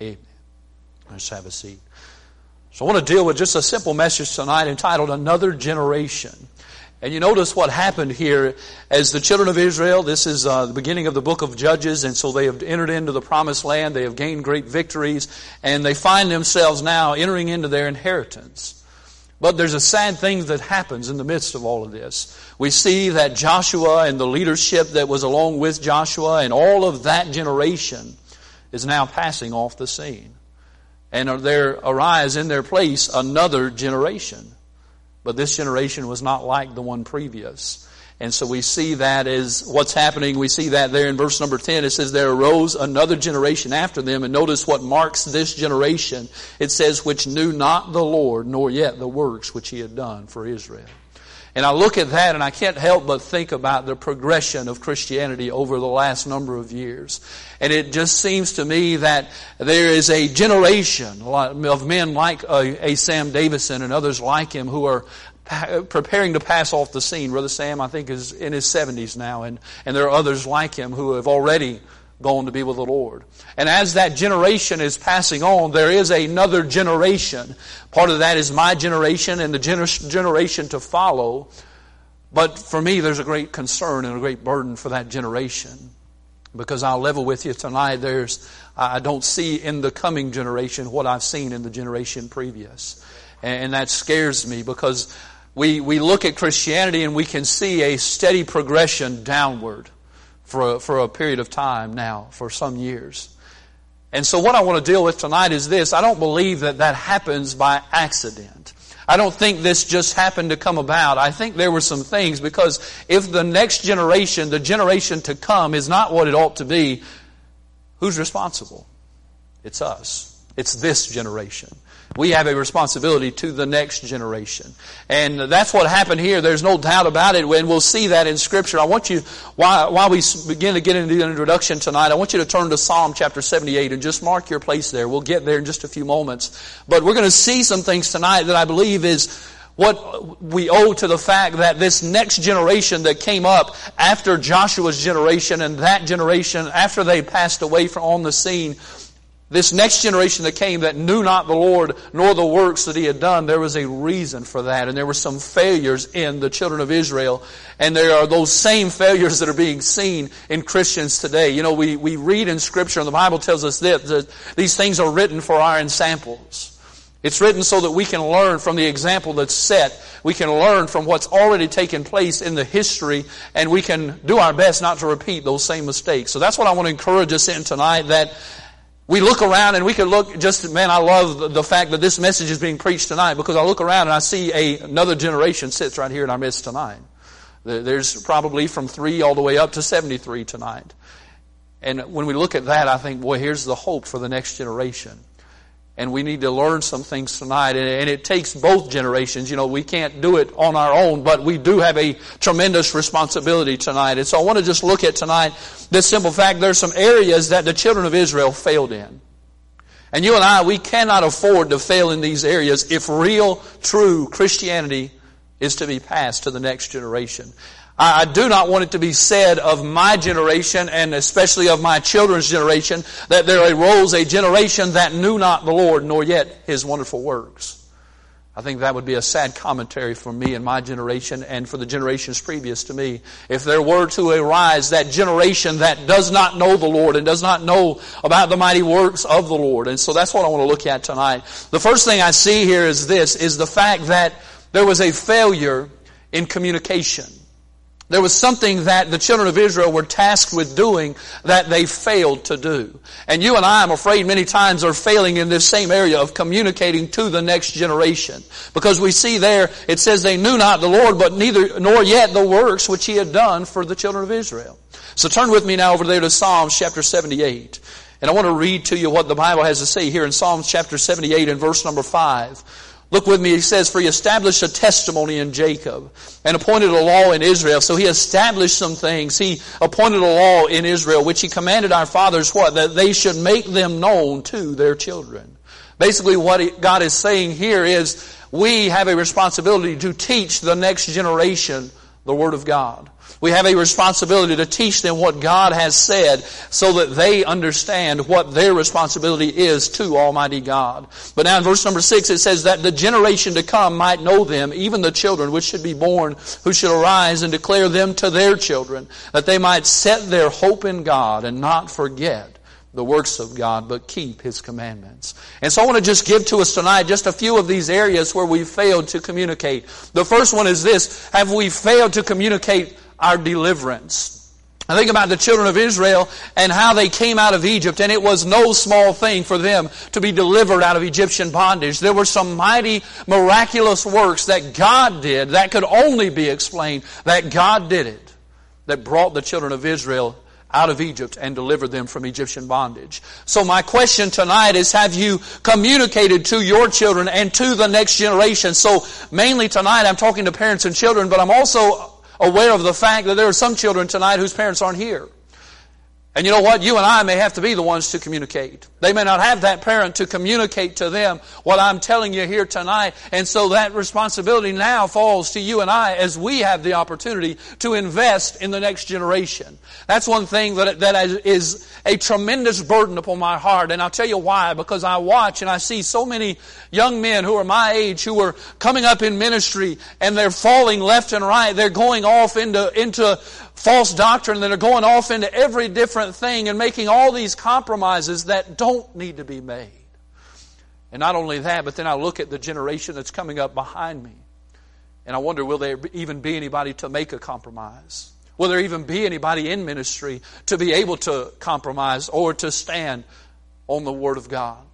Amen. Let's have a seat. So I want to deal with just a simple message tonight entitled Another Generation. And you notice what happened here as the children of Israel. This is the beginning of the book of Judges, and so they have entered into the promised land. They have gained great victories, and they find themselves now entering into their inheritance. But there's a sad thing that happens in the midst of all of this. We see that Joshua and the leadership that was along with Joshua and all of that generation is now passing off the scene. And there arise in their place another generation. But this generation was not like the one previous. And so we see that as what's happening. We see that there in verse number 10. It says, there arose another generation after them. And notice what marks this generation. It says, which knew not the Lord, nor yet the works which he had done for Israel. And I look at that and I can't help but think about the progression of Christianity over the last number of years. And it just seems to me that there is a generation of men like a Sam Davison and others like him who are preparing to pass off the scene. Brother Sam, I think, is in his 70s now, and there are others like him who have already gone to be with the Lord. And as that generation is passing on, there is another generation. Part of that is my generation and the generation to follow. But for me, there's a great concern and a great burden for that generation. Because I'll level with you tonight, I don't see in the coming generation what I've seen in the generation previous. And that scares me, because we look at Christianity and we can see a steady progression downward for a period of time now, for some years. And so what I want to deal with tonight is this. I don't believe that happens by accident. I don't think this just happened to come about. I think there were some things, because if the next generation, the generation to come, is not what it ought to be, who's responsible? It's us. It's this generation. We have a responsibility to the next generation. And that's what happened here. There's no doubt about it. And we'll see that in Scripture. I want you, while we begin to get into the introduction tonight, I want you to turn to Psalm chapter 78 and just mark your place there. We'll get there in just a few moments. But we're going to see some things tonight that I believe is what we owe to the fact that this next generation that came up after Joshua's generation and that generation after they passed away on the scene, this next generation that came that knew not the Lord nor the works that he had done, there was a reason for that. And there were some failures in the children of Israel. And there are those same failures that are being seen in Christians today. You know, we read in Scripture, and the Bible tells us that these things are written for our ensamples. It's written so that we can learn from the example that's set. We can learn from what's already taken place in the history, and we can do our best not to repeat those same mistakes. So that's what I want to encourage us in tonight, that we look around and we can look I love the fact that this message is being preached tonight, because I look around and I see another generation sits right here in our midst tonight. There's probably from 3 all the way up to 73 tonight. And when we look at that, I think, boy, here's the hope for the next generation. And we need to learn some things tonight. And it takes both generations. You know, we can't do it on our own, but we do have a tremendous responsibility tonight. And so I want to just look at tonight this simple fact. There's some areas that the children of Israel failed in. And you and I, we cannot afford to fail in these areas if real, true Christianity is to be passed to the next generation. I do not want it to be said of my generation, and especially of my children's generation, that there arose a generation that knew not the Lord, nor yet his wonderful works. I think that would be a sad commentary for me and my generation, and for the generations previous to me, if there were to arise that generation that does not know the Lord and does not know about the mighty works of the Lord. And so that's what I want to look at tonight. The first thing I see here is the fact that there was a failure in communication. There was something that the children of Israel were tasked with doing that they failed to do. And you and I, I'm afraid, many times are failing in this same area of communicating to the next generation. Because we see there, it says they knew not the Lord, but nor yet the works which he had done for the children of Israel. So turn with me now over there to Psalms chapter 78. And I want to read to you what the Bible has to say here in Psalms chapter 78 and verse number 5. Look with me, he says, for he established a testimony in Jacob and appointed a law in Israel. So he established some things. He appointed a law in Israel, which he commanded our fathers what? That they should make them known to their children. Basically what God is saying here is we have a responsibility to teach the next generation the Word of God. We have a responsibility to teach them what God has said so that they understand what their responsibility is to Almighty God. But now in verse number 6 it says that the generation to come might know them, even the children which should be born, who should arise and declare them to their children, that they might set their hope in God and not forget the works of God, but keep His commandments. And so I want to just give to us tonight just a few of these areas where we've failed to communicate. The first one is this: have we failed to communicate our deliverance? I think about the children of Israel and how they came out of Egypt, and it was no small thing for them to be delivered out of Egyptian bondage. There were some mighty, miraculous works that God did that could only be explained that God did it, that brought the children of Israel out of Egypt and delivered them from Egyptian bondage. So my question tonight is, have you communicated to your children and to the next generation? So mainly tonight I'm talking to parents and children, but I'm also aware of the fact that there are some children tonight whose parents aren't here. And you know what? You and I may have to be the ones to communicate. They may not have that parent to communicate to them what I'm telling you here tonight. And so that responsibility now falls to you and I as we have the opportunity to invest in the next generation. That's one thing that is a tremendous burden upon my heart. And I'll tell you why. Because I watch and I see so many young men who are my age who are coming up in ministry and they're falling left and right. They're going off into false doctrine. They're going off into every different thing and making all these compromises that don't need to be made. And not only that, but then I look at the generation that's coming up behind me and I wonder, will there even be anybody to make a compromise? Will there even be anybody in ministry to be able to compromise or to stand on the Word of God?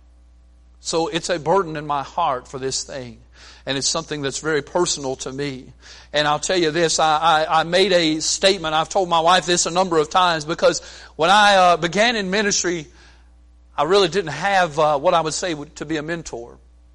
So it's a burden in my heart for this thing. And it's something that's very personal to me. And I'll tell you this, I made a statement. I've told my wife this a number of times because when I began in ministry, I really didn't have what I would say to be a mentor.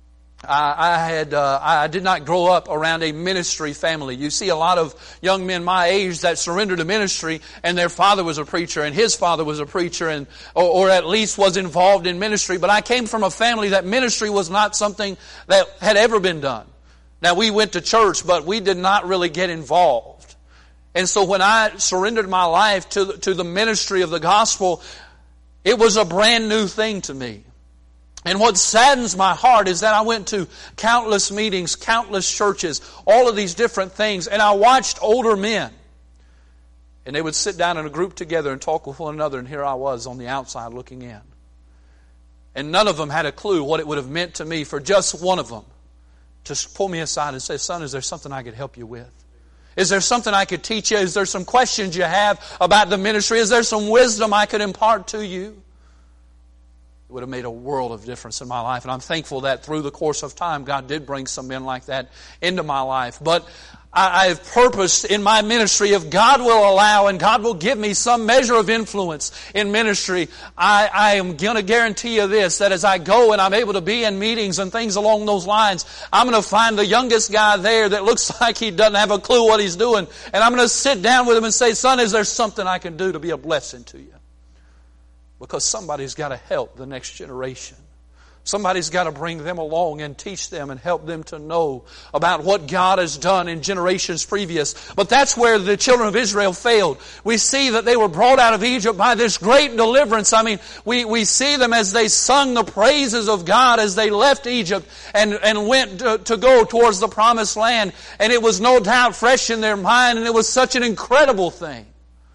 I did not grow up around a ministry family. You see a lot of young men my age that surrendered to ministry and their father was a preacher and his father was a preacher and or at least was involved in ministry. But I came from a family that ministry was not something that had ever been done. Now we went to church, but we did not really get involved. And so when I surrendered my life to the ministry of the gospel, it was a brand new thing to me. And what saddens my heart is that I went to countless meetings, countless churches, all of these different things, and I watched older men. And they would sit down in a group together and talk with one another, and here I was on the outside looking in. And none of them had a clue what it would have meant to me for just one of them to pull me aside and say, "Son, is there something I could help you with? Is there something I could teach you? Is there some questions you have about the ministry? Is there some wisdom I could impart to you?" Would have made a world of difference in my life. And I'm thankful that through the course of time, God did bring some men like that into my life. But I have purposed in my ministry, if God will allow and God will give me some measure of influence in ministry, I am going to guarantee you this, that as I go and I'm able to be in meetings and things along those lines, I'm going to find the youngest guy there that looks like he doesn't have a clue what he's doing. And I'm going to sit down with him and say, "Son, is there something I can do to be a blessing to you?" Because somebody's got to help the next generation. Somebody's got to bring them along and teach them and help them to know about what God has done in generations previous. But that's where the children of Israel failed. We see that they were brought out of Egypt by this great deliverance. I mean, we see them as they sung the praises of God as they left Egypt and went to go towards the promised land. And it was no doubt fresh in their mind, and it was such an incredible thing.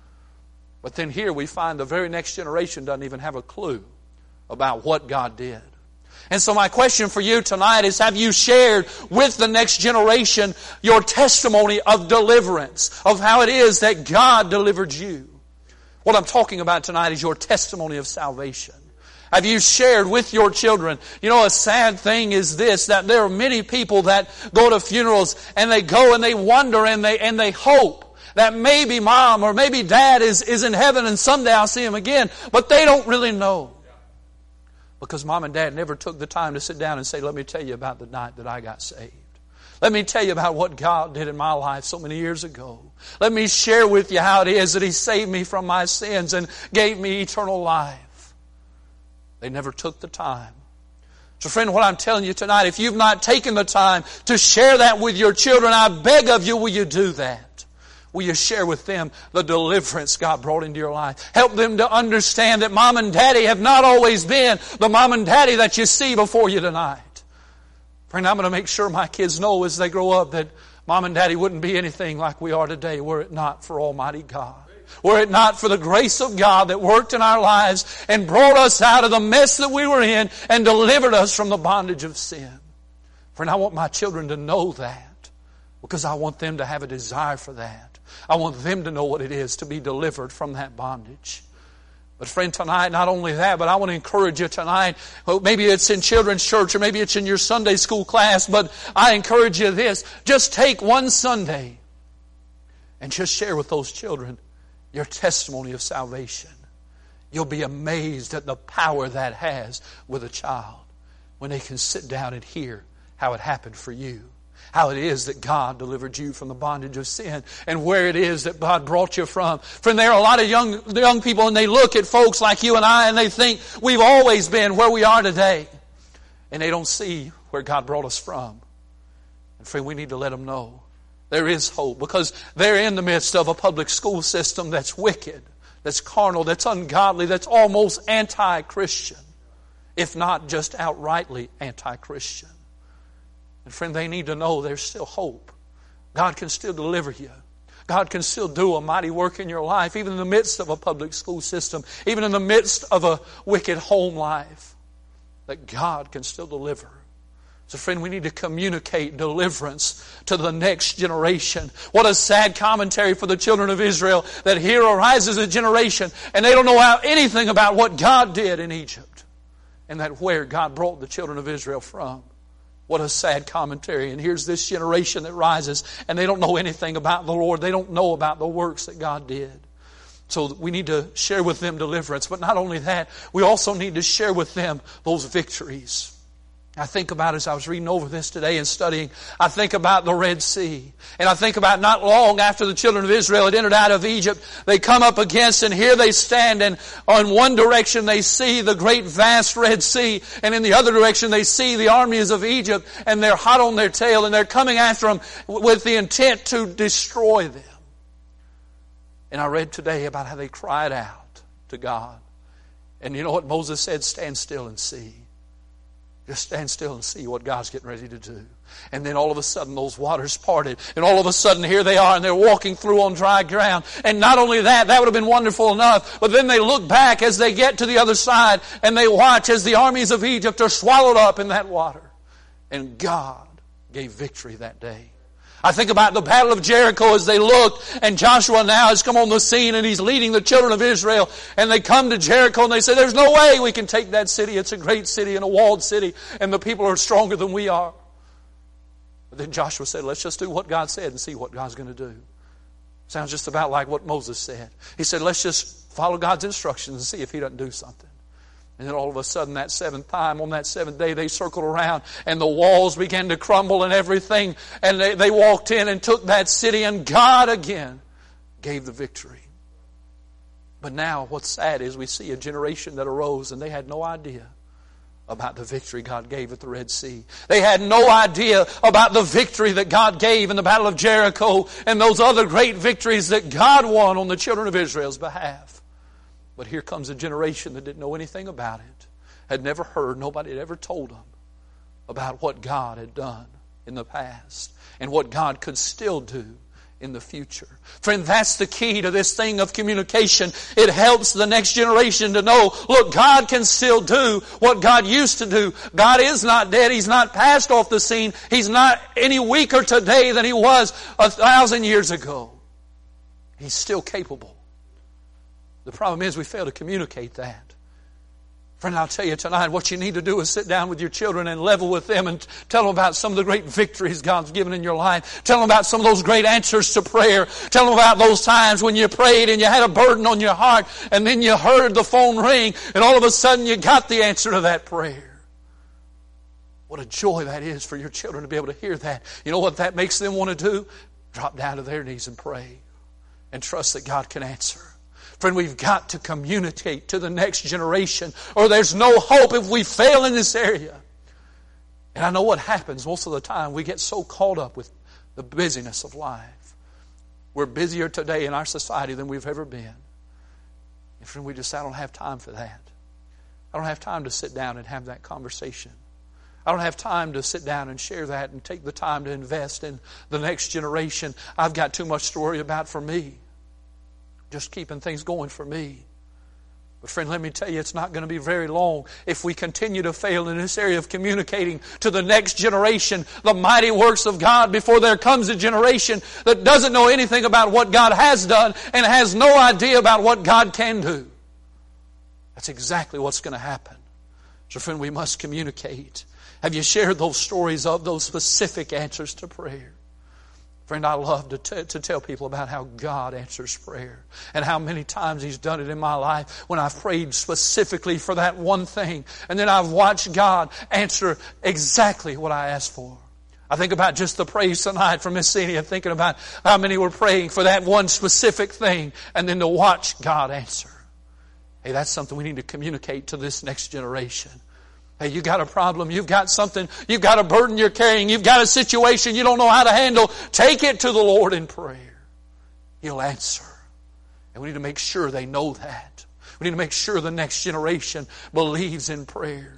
But then here we find the very next generation doesn't even have a clue about what God did. And so my question for you tonight is, have you shared with the next generation your testimony of deliverance, of how it is that God delivered you? What I'm talking about tonight is your testimony of salvation. Have you shared with your children? You know, a sad thing is this, that there are many people that go to funerals and they go and they wonder and they hope that maybe mom or maybe dad is in heaven and someday I'll see him again. But they don't really know. Because mom and dad never took the time to sit down and say, "Let me tell you about the night that I got saved. Let me tell you about what God did in my life so many years ago. Let me share with you how it is that He saved me from my sins and gave me eternal life." They never took the time. So friend, what I'm telling you tonight, if you've not taken the time to share that with your children, I beg of you, will you do that? Will you share with them the deliverance God brought into your life? Help them to understand that mom and daddy have not always been the mom and daddy that you see before you tonight. Friend, I'm going to make sure my kids know as they grow up that mom and daddy wouldn't be anything like we are today were it not for Almighty God. Were it not for the grace of God that worked in our lives and brought us out of the mess that we were in and delivered us from the bondage of sin. Friend, I want my children to know that because I want them to have a desire for that. I want them to know what it is to be delivered from that bondage. But friend, tonight, not only that, but I want to encourage you tonight. Maybe it's in children's church or maybe it's in your Sunday school class, but I encourage you this. Just take one Sunday and just share with those children your testimony of salvation. You'll be amazed at the power that has with a child when they can sit down and hear how it happened for you. How it is that God delivered you from the bondage of sin and where it is that God brought you from. Friend, there are a lot of young people and they look at folks like you and I and they think we've always been where we are today. And they don't see where God brought us from. And friend, we need to let them know there is hope because they're in the midst of a public school system that's wicked, that's carnal, that's ungodly, that's almost anti-Christian, if not just outrightly anti-Christian. And friend, they need to know there's still hope. God can still deliver you. God can still do a mighty work in your life, even in the midst of a public school system, even in the midst of a wicked home life, that God can still deliver. So friend, we need to communicate deliverance to the next generation. What a sad commentary for the children of Israel that here arises a generation and they don't know anything about what God did in Egypt and that where God brought the children of Israel from. What a sad commentary. And here's this generation that rises and they don't know anything about the Lord. They don't know about the works that God did. So we need to share with them deliverance. But not only that, we also need to share with them those victories. I think about as I was reading over this today and studying, I think about the Red Sea. And I think about not long after the children of Israel had entered out of Egypt, they come up against and here they stand and on one direction they see the great vast Red Sea and in the other direction they see the armies of Egypt and they're hot on their tail and they're coming after them with the intent to destroy them. And I read today about how they cried out to God. And you know what Moses said? Stand still and see. Just stand still and see what God's getting ready to do. And then all of a sudden those waters parted. And all of a sudden here they are and they're walking through on dry ground. And not only that would have been wonderful enough. But then they look back as they get to the other side and they watch as the armies of Egypt are swallowed up in that water. And God gave victory that day. I think about the Battle of Jericho as they look, and Joshua now has come on the scene and he's leading the children of Israel, and they come to Jericho and they say, there's no way we can take that city. It's a great city and a walled city, and the people are stronger than we are. But then Joshua said, let's just do what God said and see what God's going to do. Sounds just about like what Moses said. He said, let's just follow God's instructions and see if He doesn't do something. And then all of a sudden that seventh time, on that seventh day, they circled around and the walls began to crumble and everything. And they walked in and took that city, and God again gave the victory. But now what's sad is we see a generation that arose and they had no idea about the victory God gave at the Red Sea. They had no idea about the victory that God gave in the Battle of Jericho and those other great victories that God won on the children of Israel's behalf. But here comes a generation that didn't know anything about it, had never heard, nobody had ever told them about what God had done in the past and what God could still do in the future. Friend, that's the key to this thing of communication. It helps the next generation to know, look, God can still do what God used to do. God is not dead. He's not passed off the scene. He's not any weaker today than He was 1,000 years ago. He's still capable. The problem is we fail to communicate that. Friend, I'll tell you tonight, what you need to do is sit down with your children and level with them and tell them about some of the great victories God's given in your life. Tell them about some of those great answers to prayer. Tell them about those times when you prayed and you had a burden on your heart and then you heard the phone ring and all of a sudden you got the answer to that prayer. What a joy that is for your children to be able to hear that. You know what that makes them want to do? Drop down to their knees and pray and trust that God can answer. Friend, we've got to communicate to the next generation, or there's no hope if we fail in this area. And I know what happens most of the time. We get so caught up with the busyness of life. We're busier today in our society than we've ever been. And friend, I don't have time for that. I don't have time to sit down and have that conversation. I don't have time to sit down and share that and take the time to invest in the next generation. I've got too much to worry about for me. Just keeping things going for me. But friend, let me tell you, it's not going to be very long if we continue to fail in this area of communicating to the next generation the mighty works of God before there comes a generation that doesn't know anything about what God has done and has no idea about what God can do. That's exactly what's going to happen. So friend, we must communicate. Have you shared those stories of those specific answers to prayer? Friend, I love to tell people about how God answers prayer and how many times He's done it in my life when I've prayed specifically for that one thing. And then I've watched God answer exactly what I asked for. I think about just the praise tonight from Miss Celia, thinking about how many were praying for that one specific thing and then to watch God answer. Hey, that's something we need to communicate to this next generation. Hey, you got a problem, you've got something, you've got a burden you're carrying, you've got a situation you don't know how to handle, take it to the Lord in prayer. He'll answer. And we need to make sure they know that. We need to make sure the next generation believes in prayer.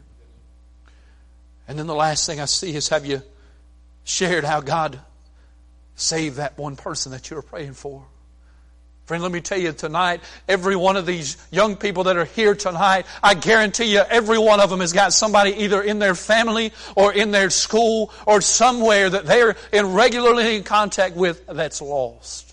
And then the last thing I see is, have you shared how God saved that one person that you were praying for? Friend, let me tell you tonight, every one of these young people that are here tonight, I guarantee you every one of them has got somebody either in their family or in their school or somewhere that they're regularly in contact with that's lost.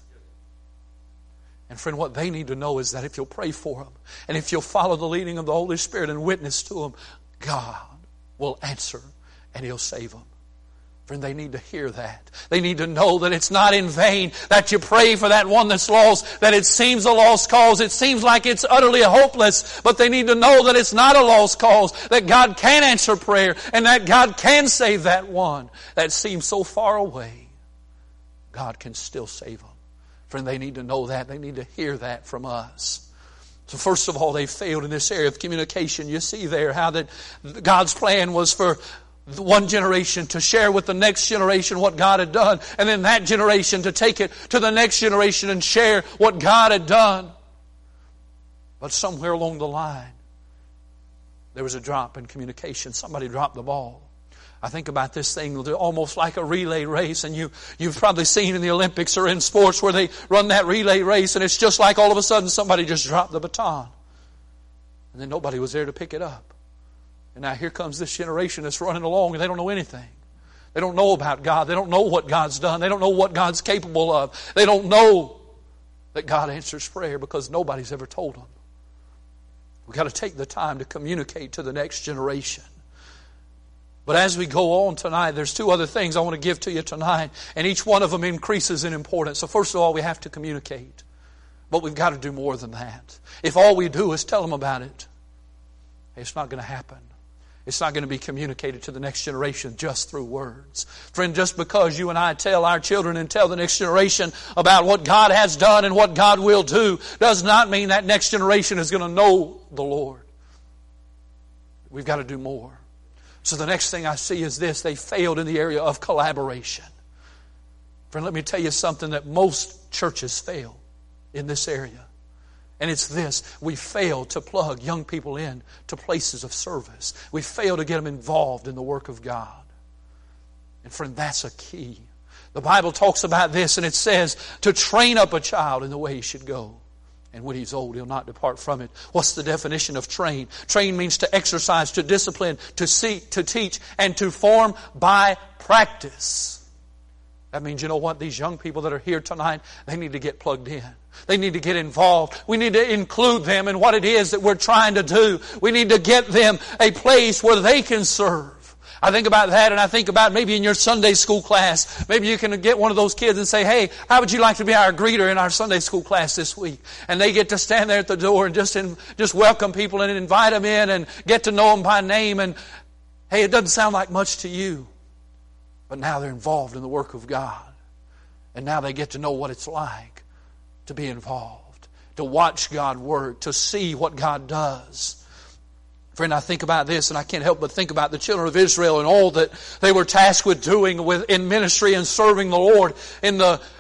And friend, what they need to know is that if you'll pray for them and if you'll follow the leading of the Holy Spirit and witness to them, God will answer and He'll save them. Friend, they need to hear that. They need to know that it's not in vain that you pray for that one that's lost, that it seems a lost cause. It seems like it's utterly hopeless, but they need to know that it's not a lost cause, that God can answer prayer, and that God can save that one that seems so far away. God can still save them. Friend, they need to know that. They need to hear that from us. So first of all, they failed in this area of communication. You see there how that God's plan was for one generation to share with the next generation what God had done, and then that generation to take it to the next generation and share what God had done. But somewhere along the line, there was a drop in communication. Somebody dropped the ball. I think about this thing almost like a relay race, and you've probably seen in the Olympics or in sports where they run that relay race, and it's just like all of a sudden somebody just dropped the baton, and then nobody was there to pick it up. And now here comes this generation that's running along and they don't know anything. They don't know about God. They don't know what God's done. They don't know what God's capable of. They don't know that God answers prayer because nobody's ever told them. We've got to take the time to communicate to the next generation. But as we go on tonight, there's two other things I want to give to you tonight, and each one of them increases in importance. So first of all, we have to communicate. But we've got to do more than that. If all we do is tell them about it, it's not going to happen. It's not going to be communicated to the next generation just through words. Friend, just because you and I tell our children and tell the next generation about what God has done and what God will do does not mean that next generation is going to know the Lord. We've got to do more. So the next thing I see is this: they failed in the area of collaboration. Friend, let me tell you something that most churches fail in this area. And it's this: we fail to plug young people in to places of service. We fail to get them involved in the work of God. And friend, that's a key. The Bible talks about this, and it says to train up a child in the way he should go. And when he's old, he'll not depart from it. What's the definition of train? Train means to exercise, to discipline, to seek, to teach, and to form by practice. That means, you know what? These young people that are here tonight, they need to get plugged in. They need to get involved. We need to include them in what it is that we're trying to do. We need to get them a place where they can serve. I think about that, and I think about maybe in your Sunday school class, maybe you can get one of those kids and say, hey, how would you like to be our greeter in our Sunday school class this week? And they get to stand there at the door and just welcome people and invite them in and get to know them by name. And hey, it doesn't sound like much to you, but now they're involved in the work of God. And now they get to know what it's like to be involved, to watch God work, to see what God does. Friend, I think about this, and I can't help but think about the children of Israel and all that they were tasked with doing in ministry and serving the Lord in the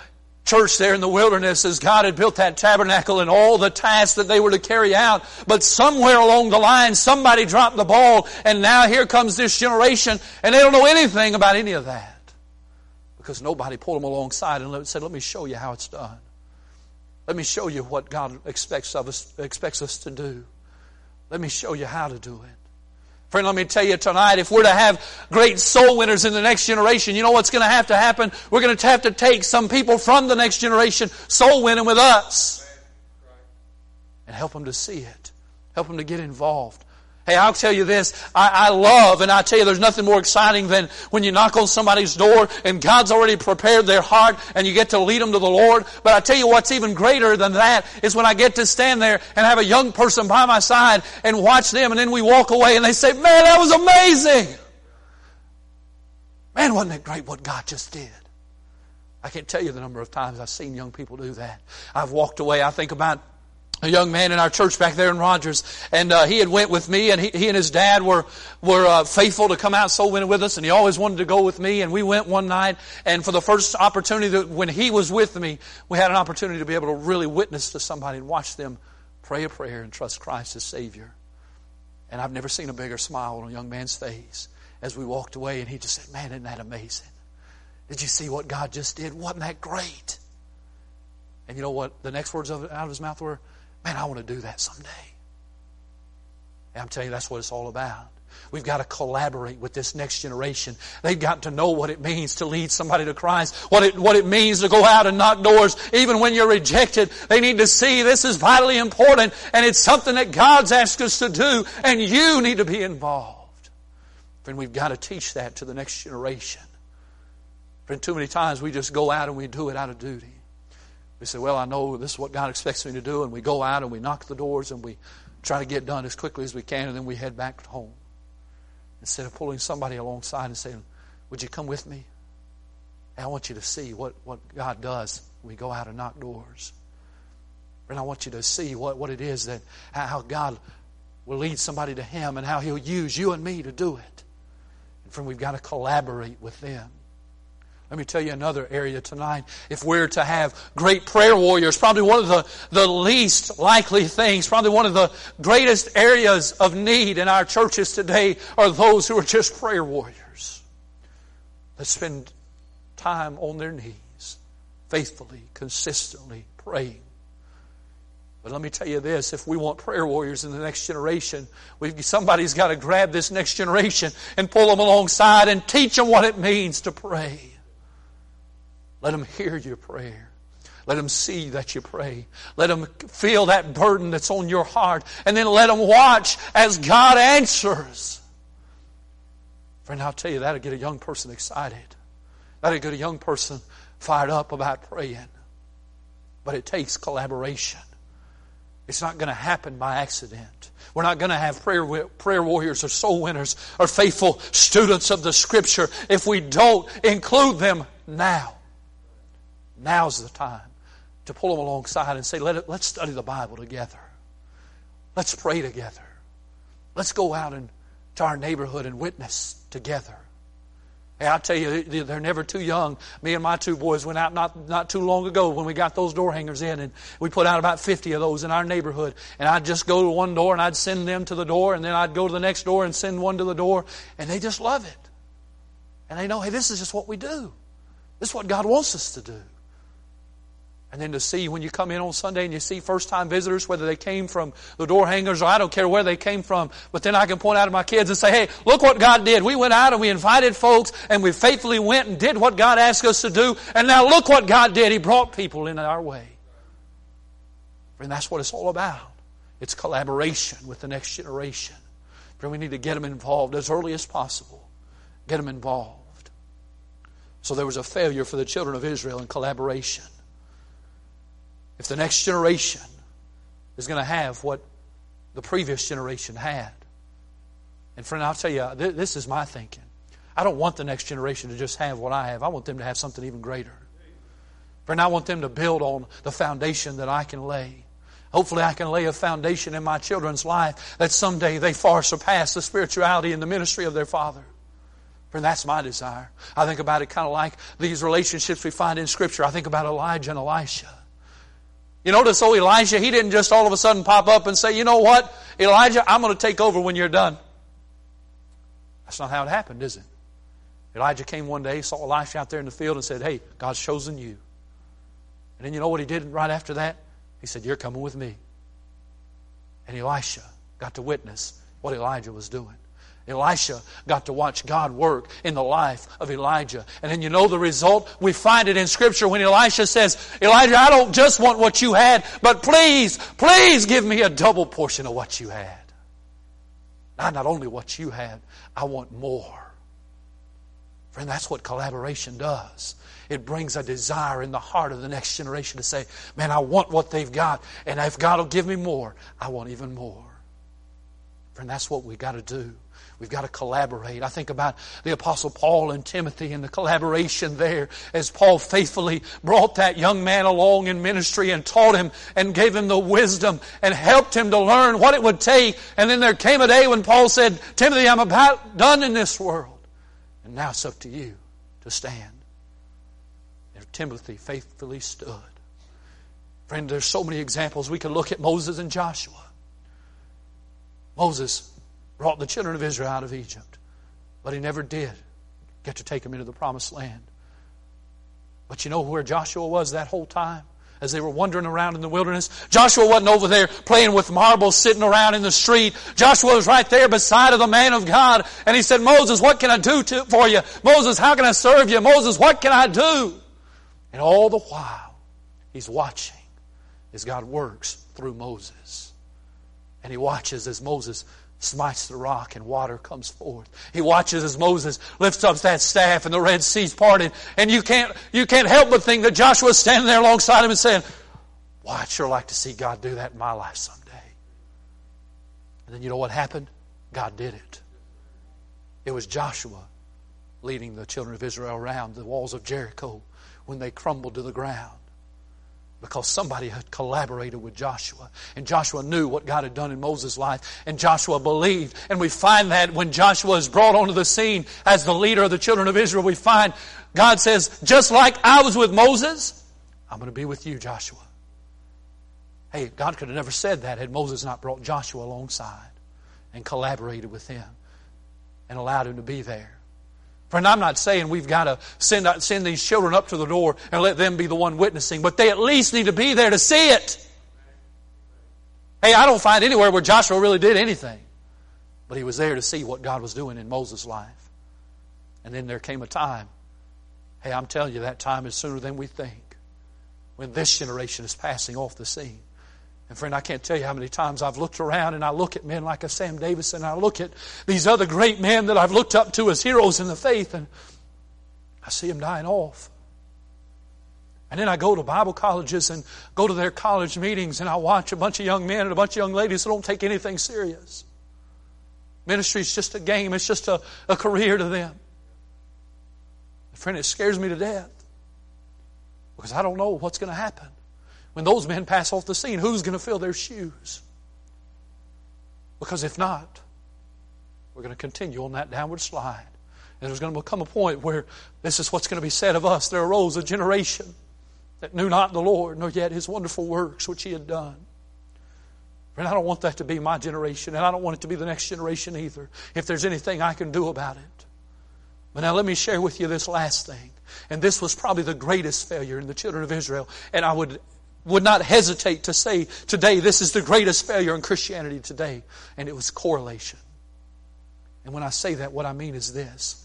church there in the wilderness as God had built that tabernacle and all the tasks that they were to carry out. But somewhere along the line, somebody dropped the ball, and now here comes this generation, and they don't know anything about any of that. Because nobody pulled them alongside and said, let me show you how it's done. Let me show you what God expects us to do. Let me show you how to do it. Friend, let me tell you tonight, if we're to have great soul winners in the next generation, you know what's going to happen? We're going to have to take some people from the next generation soul winning with us. And help them to see it. Help them to get involved. Hey, I'll tell you this, I love, and I tell you there's nothing more exciting than when you knock on somebody's door and God's already prepared their heart and you get to lead them to the Lord. But I tell you what's even greater than that is when I get to stand there and have a young person by my side and watch them, and then we walk away and they say, man, that was amazing. Man, wasn't it great what God just did? I can't tell you the number of times I've seen young people do that. I've walked away, I think about a young man in our church back there in Rogers, and he had went with me, and he and his dad were faithful to come out soul winning with us, and he always wanted to go with me, and we went one night, and for the first opportunity when he was with me, we had an opportunity to be able to really witness to somebody and watch them pray a prayer and trust Christ as Savior. And I've never seen a bigger smile on a young man's face as we walked away, and he just said, man, isn't that amazing? Did you see what God just did? Wasn't that great? And you know what the next words out of his mouth were? Man, I want to do that someday. And I'm telling you, that's what it's all about. We've got to collaborate with this next generation. They've got to know what it means to lead somebody to Christ, what it means to go out and knock doors, even when you're rejected. They need to see this is vitally important, and it's something that God's asked us to do, and you need to be involved. Friend, we've got to teach that to the next generation. Friend, too many times we just go out and we do it out of duty. We say, well, I know this is what God expects me to do, and we go out and we knock the doors and we try to get done as quickly as we can, and then we head back home. Instead of pulling somebody alongside and saying, would you come with me? And I want you to see what God does when we go out and knock doors. And I want you to see what it is that how God will lead somebody to Him and how He'll use you and me to do it. And friend, we've got to collaborate with them. Let me tell you another area tonight. If we're to have great prayer warriors, probably one of the least likely things, probably one of the greatest areas of need in our churches today are those who are just prayer warriors that spend time on their knees, faithfully, consistently praying. But let me tell you this, if we want prayer warriors in the next generation, somebody's got to grab this next generation and pull them alongside and teach them what it means to pray. Let them hear your prayer. Let them see that you pray. Let them feel that burden that's on your heart. And then let them watch as God answers. Friend, I'll tell you, that'll get a young person excited. That'll get a young person fired up about praying. But it takes collaboration. It's not going to happen by accident. We're not going to have prayer warriors or soul winners or faithful students of the Scripture if we don't include them now. Now's the time to pull them alongside and say, let's study the Bible together. Let's pray together. Let's go out to our neighborhood and witness together. Hey, I tell you, they're never too young. Me and my two boys went out not too long ago when we got those door hangers in, and we put out about 50 of those in our neighborhood. And I'd just go to one door and I'd send them to the door, and then I'd go to the next door and send one to the door, and they just love it. And they know, hey, this is just what we do. This is what God wants us to do. And then to see when you come in on Sunday and you see first-time visitors, whether they came from the door hangers or I don't care where they came from, but then I can point out to my kids and say, hey, look what God did. We went out and we invited folks and we faithfully went and did what God asked us to do. And now look what God did. He brought people in our way. And that's what it's all about. It's collaboration with the next generation. And we need to get them involved as early as possible. Get them involved. So there was a failure for the children of Israel in collaboration. If the next generation is going to have what the previous generation had. And friend, I'll tell you, this is my thinking. I don't want the next generation to just have what I have. I want them to have something even greater. Friend, I want them to build on the foundation that I can lay. Hopefully I can lay a foundation in my children's life that someday they far surpass the spirituality and the ministry of their father. Friend, that's my desire. I think about it kind of like these relationships we find in Scripture. I think about Elijah and Elisha. You notice, Elijah, he didn't just all of a sudden pop up and say, you know what, Elijah, I'm going to take over when you're done. That's not how it happened, is it? Elijah came one day, saw Elisha out there in the field and said, hey, God's chosen you. And then you know what he did right after that? He said, you're coming with me. And Elisha got to witness what Elijah was doing. Elisha got to watch God work in the life of Elijah. And then you know the result? We find it in Scripture when Elisha says, Elijah, I don't just want what you had, but please, please give me a double portion of what you had. Not only what you had, I want more. Friend, that's what collaboration does. It brings a desire in the heart of the next generation to say, man, I want what they've got, and if God will give me more, I want even more. Friend, that's what we've got to do. We've got to collaborate. I think about the Apostle Paul and Timothy and the collaboration there as Paul faithfully brought that young man along in ministry and taught him and gave him the wisdom and helped him to learn what it would take. And then there came a day when Paul said, Timothy, I'm about done in this world. And now it's up to you to stand. And Timothy faithfully stood. Friend, there's so many examples. We could look at Moses and Joshua. Moses brought the children of Israel out of Egypt, but he never did get to take them into the promised land. But you know where Joshua was that whole time? As they were wandering around in the wilderness, Joshua wasn't over there playing with marbles, sitting around in the street. Joshua was right there beside of the man of God. And he said, Moses, what can I do for you? Moses, how can I serve you? Moses, what can I do? And all the while, he's watching as God works through Moses. And he watches as Moses smites the rock and water comes forth. He watches as Moses lifts up that staff and the Red Sea's parted. And you can't help but think that Joshua's standing there alongside him and saying, well, I'd sure like to see God do that in my life someday. And then you know what happened? God did it. It was Joshua leading the children of Israel around the walls of Jericho when they crumbled to the ground. Because somebody had collaborated with Joshua. And Joshua knew what God had done in Moses' life. And Joshua believed. And we find that when Joshua is brought onto the scene as the leader of the children of Israel, we find God says, just like I was with Moses, I'm going to be with you, Joshua. Hey, God could have never said that had Moses not brought Joshua alongside and collaborated with him and allowed him to be there. Friend, I'm not saying we've got to send these children up to the door and let them be the one witnessing, but they at least need to be there to see it. Hey, I don't find anywhere where Joshua really did anything, but he was there to see what God was doing in Moses' life. And then there came a time, hey, I'm telling you, that time is sooner than we think, when this generation is passing off the scene. And friend, I can't tell you how many times I've looked around and I look at men like a Sam Davidson, and I look at these other great men that I've looked up to as heroes in the faith, and I see them dying off. And then I go to Bible colleges and go to their college meetings, and I watch a bunch of young men and a bunch of young ladies who don't take anything serious. Ministry is just a game. It's just a career to them. And friend, it scares me to death, because I don't know what's going to happen. When those men pass off the scene, who's going to fill their shoes? Because if not, we're going to continue on that downward slide. And there's going to become a point where this is what's going to be said of us. There arose a generation that knew not the Lord, nor yet His wonderful works which He had done. And I don't want that to be my generation, and I don't want it to be the next generation either, if there's anything I can do about it. But now let me share with you this last thing. And this was probably the greatest failure in the children of Israel. And I would not hesitate to say today this is the greatest failure in Christianity today. And it was correlation. And when I say that, what I mean is this.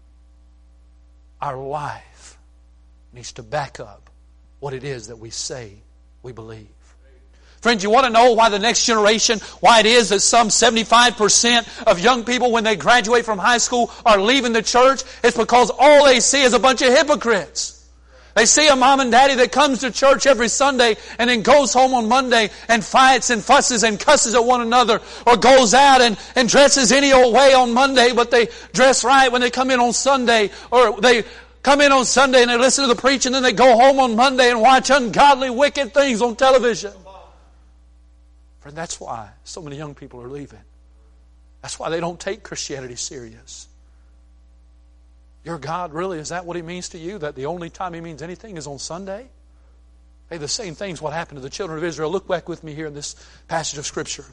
Our life needs to back up what it is that we say we believe. Friends, you want to know why the next generation, why it is that some 75% of young people when they graduate from high school are leaving the church? It's because all they see is a bunch of hypocrites. They see a mom and daddy that comes to church every Sunday and then goes home on Monday and fights and fusses and cusses at one another, or goes out and dresses any old way on Monday, but they dress right when they come in on Sunday, or they come in on Sunday and they listen to the preach and then they go home on Monday and watch ungodly, wicked things on television. Friend, that's why so many young people are leaving. That's why they don't take Christianity serious. Your God, really, is that what He means to you? That the only time He means anything is on Sunday? Hey, the same thing's what happened to the children of Israel. Look back with me here in this passage of Scripture.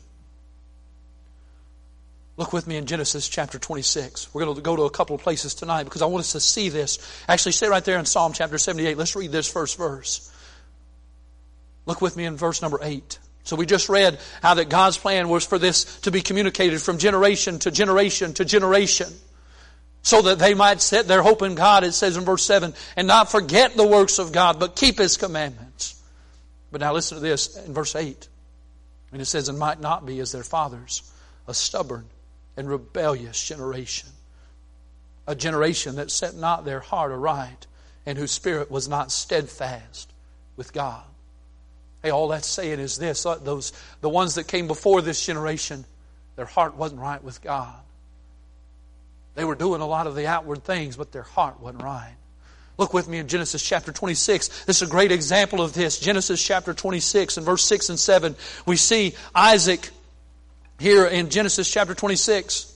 Look with me in Genesis chapter 26. We're going to go to a couple of places tonight because I want us to see this. Actually, stay right there in Psalm chapter 78. Let's read this first verse. Look with me in verse number 8. So we just read how that God's plan was for this to be communicated from generation to generation to generation, so that they might set their hope in God, it says in verse 7, and not forget the works of God, but keep His commandments. But now listen to this in verse 8. And it says, and might not be as their fathers, a stubborn and rebellious generation. A generation that set not their heart aright, and whose spirit was not steadfast with God. Hey, all that's saying is this. The ones that came before this generation, their heart wasn't right with God. They were doing a lot of the outward things, but their heart wasn't right. Look with me in Genesis chapter 26. This is a great example of this. Genesis chapter 26 and verse 6 and 7. We see Isaac here in Genesis chapter 26.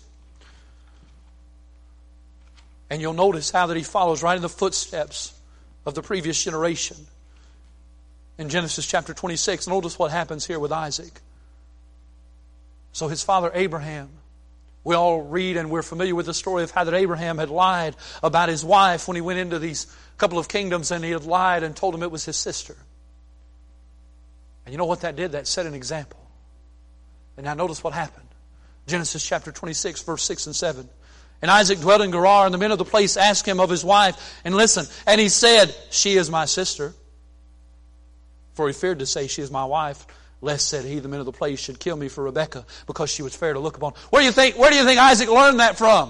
And you'll notice how that he follows right in the footsteps of the previous generation. In Genesis chapter 26, notice what happens here with Isaac. So his father Abraham, we all read and we're familiar with the story of how that Abraham had lied about his wife when he went into these couple of kingdoms, and he had lied and told him it was his sister. And you know what that did? That set an example. And now notice what happened. Genesis chapter 26, verse 6 and 7. And Isaac dwelt in Gerar, and the men of the place asked him of his wife. And listen, and he said, she is my sister. For he feared to say, she is my wife, lest, said he, the men of the place should kill me for Rebekah, because she was fair to look upon. Where do you think Isaac learned that from?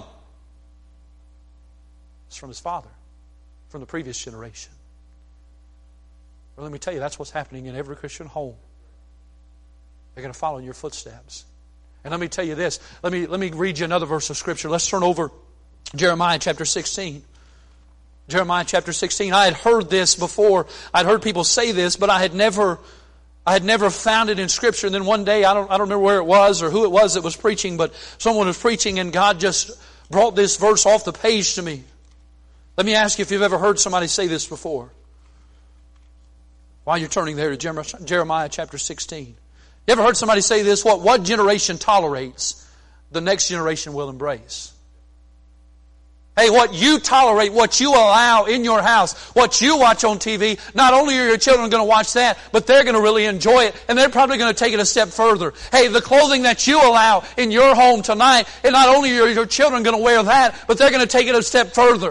It's from his father, from the previous generation. Well, let me tell you, that's what's happening in every Christian home. They're going to follow in your footsteps. And let me tell you this. Let me read you another verse of Scripture. Let's turn over Jeremiah chapter 16. Jeremiah chapter 16. I had heard this before. I'd heard people say this, but I had never found it in Scripture. And then one day, I don't remember where it was or who it was that was preaching, but someone was preaching, and God just brought this verse off the page to me. Let me ask you if you've ever heard somebody say this before. While you're turning there to Jeremiah chapter 16. You ever heard somebody say this? What generation tolerates, the next generation will embrace. Hey, what you tolerate, what you allow in your house, what you watch on TV, not only are your children going to watch that, but they're going to really enjoy it, and they're probably going to take it a step further. Hey, the clothing that you allow in your home tonight, and not only are your children going to wear that, but they're going to take it a step further.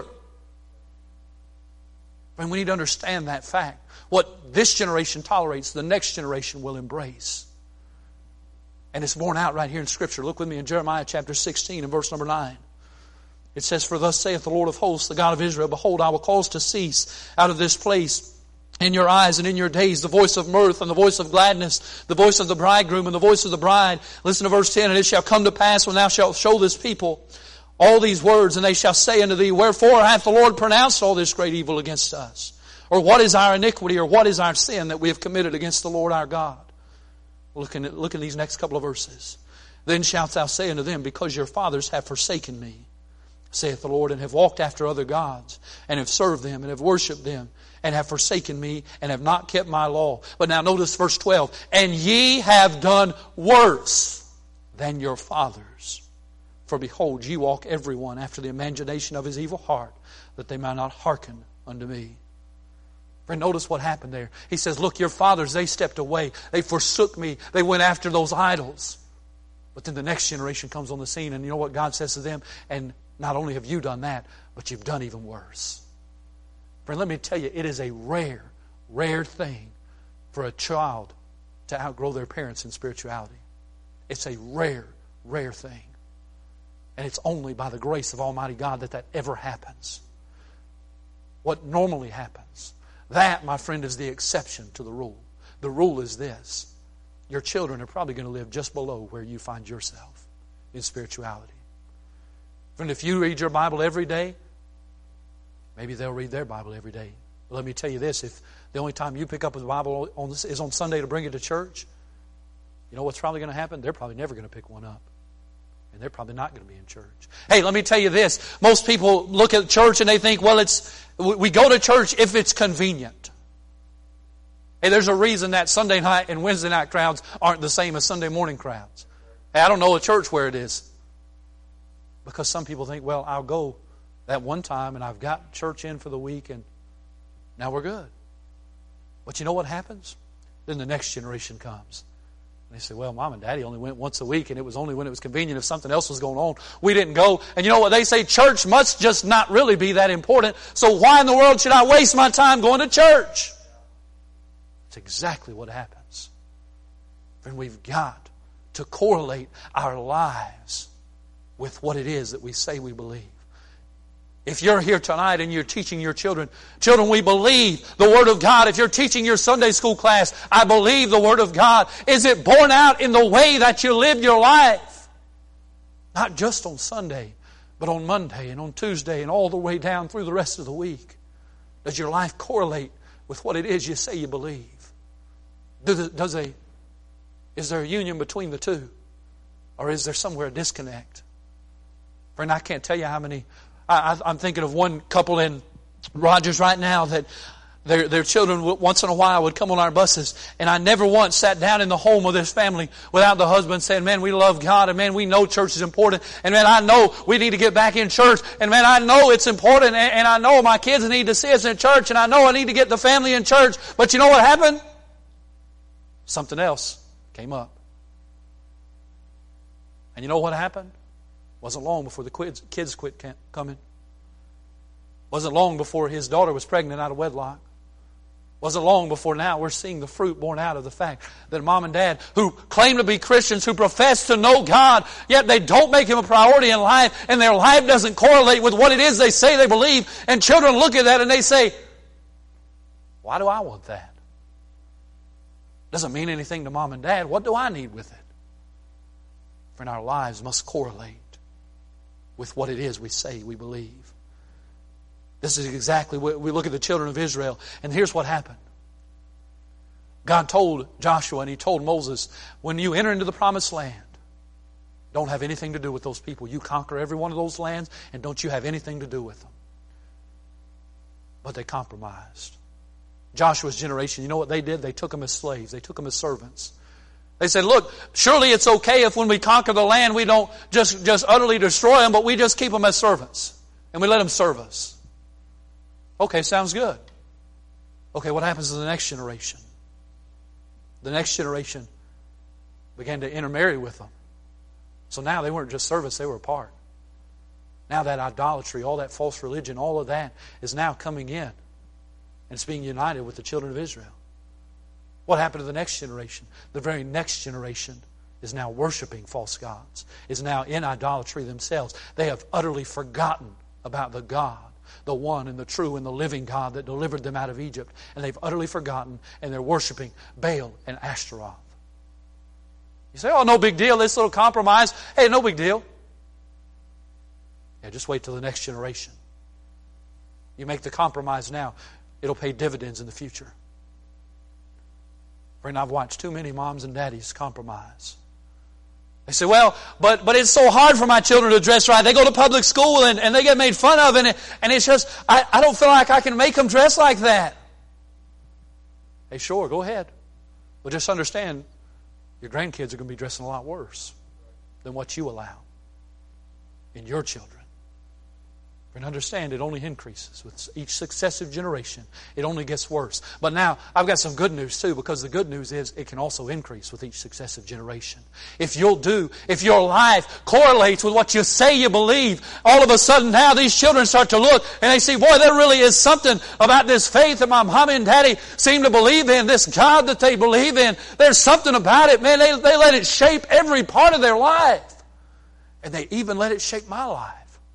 And we need to understand that fact. What this generation tolerates, the next generation will embrace. And it's borne out right here in Scripture. Look with me in Jeremiah chapter 16 and verse number 9. It says, for thus saith the Lord of hosts, the God of Israel, behold, I will cause to cease out of this place in your eyes and in your days the voice of mirth and the voice of gladness, the voice of the bridegroom and the voice of the bride. Listen to verse 10, and it shall come to pass when thou shalt show this people all these words, and they shall say unto thee, wherefore hath the Lord pronounced all this great evil against us? Or what is our iniquity, or what is our sin that we have committed against the Lord our God? Look in these next couple of verses. Then shalt thou say unto them, because your fathers have forsaken me, saith the Lord, and have walked after other gods, and have served them, and have worshipped them, and have forsaken me, and have not kept my law. But now notice verse 12. And ye have done worse than your fathers. For behold, ye walk every one after the imagination of his evil heart, that they might not hearken unto me. Friend, notice what happened there. He says, look, your fathers, they stepped away. They forsook me. They went after those idols. But then the next generation comes on the scene, and you know what God says to them? And not only have you done that, but you've done even worse. Friend, let me tell you, it is a rare thing for a child to outgrow their parents in spirituality. It's a rare thing. And it's only by the grace of Almighty God that ever happens. What normally happens, that, my friend, is the exception to the rule. The rule is this. Your children are probably going to live just below where you find yourself in spirituality. Friend, if you read your Bible every day, maybe they'll read their Bible every day. But let me tell you this, if the only time you pick up the Bible is on Sunday to bring it to church, you know what's probably going to happen? They're probably never going to pick one up. and they're probably not going to be in church. Hey, let me tell you this. Most people look at church and they think, well, we go to church if it's convenient. Hey, there's a reason that Sunday night and Wednesday night crowds aren't the same as Sunday morning crowds. Hey, I don't know a church where it is. Because some people think, well, I'll go that one time and I've got church in for the week and now we're good. But you know what happens? Then the next generation comes. And they say, well, Mom and Daddy only went once a week and it was only when it was convenient. If something else was going on, we didn't go. And you know what they say? Church must just not really be that important. So why in the world should I waste my time going to church? It's exactly what happens. And we've got to correlate our lives with what it is that we say we believe. If you're here tonight and you're teaching your children, we believe the Word of God. If you're teaching your Sunday school class, I believe the Word of God. Is it borne out in the way that you live your life? Not just on Sunday, but on Monday and on Tuesday and all the way down through the rest of the week. Does your life correlate with what it is you say you believe? Is there a union between the two? Or is there somewhere a disconnect? Friend, I can't tell you how many. I'm thinking of one couple in Rogers right now that their children once in a while would come on our buses, and I never once sat down in the home of this family without the husband saying, man, we love God, and man, we know church is important, and man, I know we need to get back in church, and man, I know it's important, and I know my kids need to see us in church, and I know I need to get the family in church. But you know what happened? Something else came up. And you know what happened? Wasn't long before the kids quit coming. Wasn't long before his daughter was pregnant out of wedlock. Wasn't long before now we're seeing the fruit born out of the fact that Mom and Dad, who claim to be Christians, who profess to know God, yet they don't make Him a priority in life, and their life doesn't correlate with what it is they say they believe. And children look at that and they say, why do I want that? Doesn't mean anything to Mom and Dad. What do I need with it? Friend, our lives must correlate with what it is we say we believe. This is exactly what we look at the children of Israel, and here's what happened. God told Joshua and He told Moses, when you enter into the promised land, don't have anything to do with those people. You conquer every one of those lands, and don't you have anything to do with them. But they compromised. Joshua's generation, you know what they did? They took them as slaves. They took them as servants. They said, look, surely it's okay if when we conquer the land we don't just utterly destroy them, but we just keep them as servants. And we let them serve us. Okay, sounds good. Okay, what happens to the next generation? The next generation began to intermarry with them. So now they weren't just servants, they were a part. Now that idolatry, all that false religion, all of that is now coming in. And it's being united with the children of Israel. What happened to the next generation? The very next generation is now worshiping false gods, is now in idolatry themselves. They have utterly forgotten about the God, the one and the true and the living God that delivered them out of Egypt. And they've utterly forgotten, and they're worshiping Baal and Ashtaroth. You say, oh, no big deal, this little compromise. Hey, no big deal. Yeah, just wait till the next generation. You make the compromise now, it'll pay dividends in the future. Friend, I've watched too many moms and daddies compromise. They say, well, but it's so hard for my children to dress right. They go to public school and they get made fun of, and it's just, I don't feel like I can make them dress like that. Hey, sure, go ahead. But just understand, your grandkids are going to be dressing a lot worse than what you allow in your children. And understand, it only increases with each successive generation. It only gets worse. But now, I've got some good news too, because the good news is it can also increase with each successive generation. If your life correlates with what you say you believe, all of a sudden now these children start to look and they see, boy, there really is something about this faith that my mom and daddy seem to believe in, this God that they believe in. There's something about it, man. They let it shape every part of their life. And they even let it shape my life.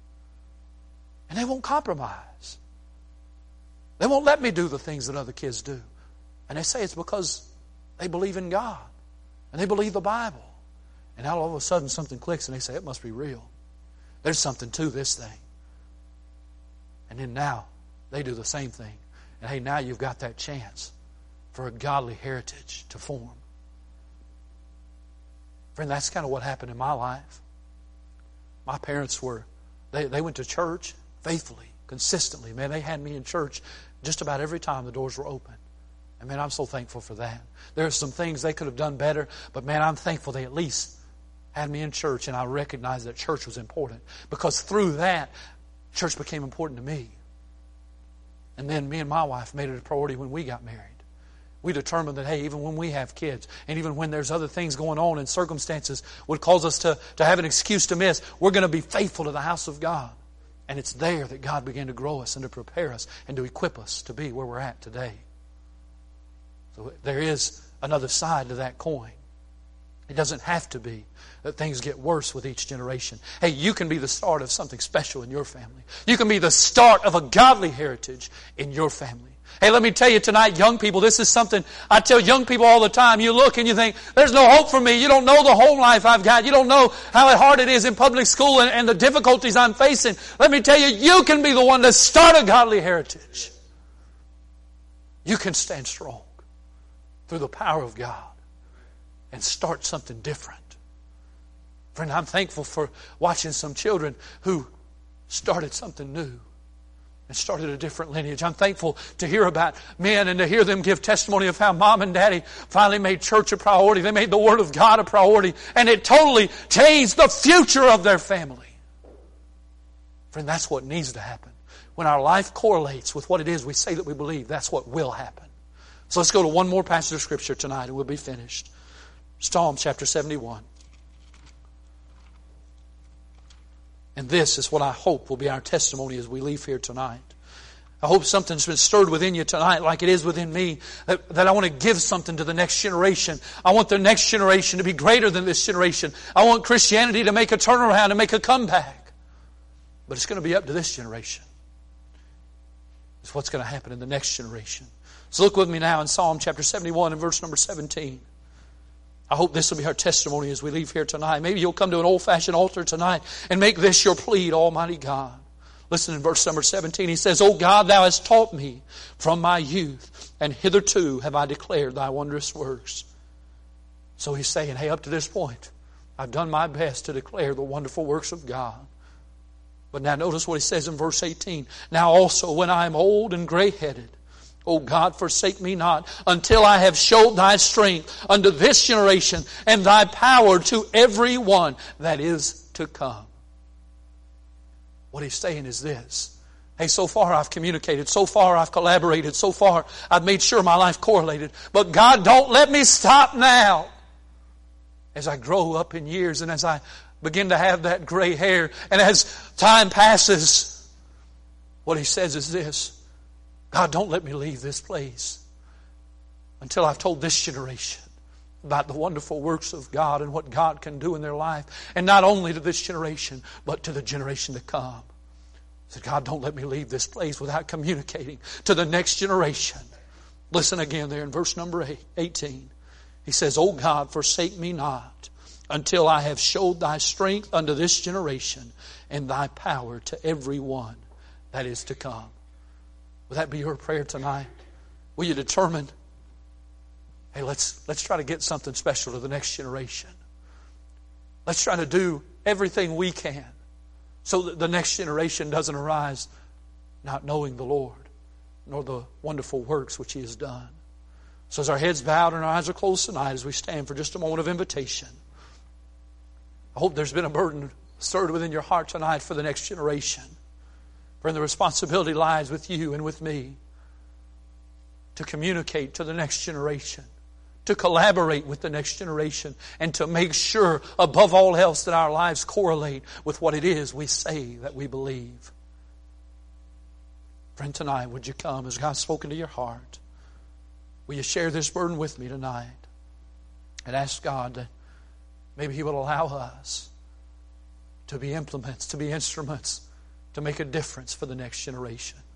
And they won't compromise. They won't let me do the things that other kids do. And they say it's because they believe in God. And they believe the Bible. And now all of a sudden something clicks and they say, it must be real. There's something to this thing. And then now they do the same thing. And hey, now you've got that chance for a godly heritage to form. Friend, that's kind of what happened in my life. My parents they went to church faithfully, consistently. Man, they had me in church just about every time the doors were open. And man, I'm so thankful for that. There are some things they could have done better, but man, I'm thankful they at least had me in church, and I recognized that church was important. Because through that, church became important to me. And then me and my wife made it a priority when we got married. We determined that, hey, even when we have kids, and even when there's other things going on and circumstances would cause us to have an excuse to miss, we're going to be faithful to the house of God. And it's there that God began to grow us and to prepare us and to equip us to be where we're at today. So there is another side to that coin. It doesn't have to be that things get worse with each generation. Hey, you can be the start of something special in your family. You can be the start of a godly heritage in your family. Hey, let me tell you tonight, young people, this is something I tell young people all the time. You look and you think, there's no hope for me. You don't know the home life I've got. You don't know how hard it is in public school and the difficulties I'm facing. Let me tell you, you can be the one to start a godly heritage. You can stand strong through the power of God and start something different. Friend, I'm thankful for watching some children who started something new and started a different lineage. I'm thankful to hear about men and to hear them give testimony of how mom and daddy finally made church a priority. They made the Word of God a priority, and it totally changed the future of their family. Friend, that's what needs to happen. When our life correlates with what it is we say that we believe, that's what will happen. So let's go to one more passage of Scripture tonight and we'll be finished. Psalm chapter 71. And this is what I hope will be our testimony as we leave here tonight. I hope something's been stirred within you tonight like it is within me, that I want to give something to the next generation. I want the next generation to be greater than this generation. I want Christianity to make a turnaround and make a comeback. But it's going to be up to this generation. It's what's going to happen in the next generation. So look with me now in Psalm chapter 71 and verse number 17. I hope this will be our testimony as we leave here tonight. Maybe you'll come to an old-fashioned altar tonight and make this your plea to Almighty God. Listen in verse number 17. He says, O God, Thou hast taught me from my youth, and hitherto have I declared Thy wondrous works. So he's saying, hey, up to this point, I've done my best to declare the wonderful works of God. But now notice what he says in verse 18. Now also, when I am old and gray-headed, O God, forsake me not, until I have showed Thy strength unto this generation, and Thy power to every one that is to come. What he's saying is this. Hey, so far I've communicated, so far I've collaborated, so far I've made sure my life correlated. But God, don't let me stop now. As I grow up in years and as I begin to have that gray hair, and as time passes, what he says is this. God, don't let me leave this place until I've told this generation about the wonderful works of God and what God can do in their life. And not only to this generation, but to the generation to come. He said, God, don't let me leave this place without communicating to the next generation. Listen again there in verse number 18. He says, O God, forsake me not until I have showed Thy strength unto this generation and Thy power to every one that is to come. Will that be your prayer tonight? Will you determine, hey, let's try to get something special to the next generation. Let's try to do everything we can so that the next generation doesn't arise not knowing the Lord nor the wonderful works which He has done. So as our heads bowed and our eyes are closed tonight, as we stand for just a moment of invitation, I hope there's been a burden stirred within your heart tonight for the next generation. Friend, the responsibility lies with you and with me to communicate to the next generation, to collaborate with the next generation, and to make sure, above all else, that our lives correlate with what it is we say that we believe. Friend, tonight, would you come as God's spoken to your heart? Will you share this burden with me tonight and ask God that maybe He will allow us to be implements, to be instruments, to make a difference for the next generation.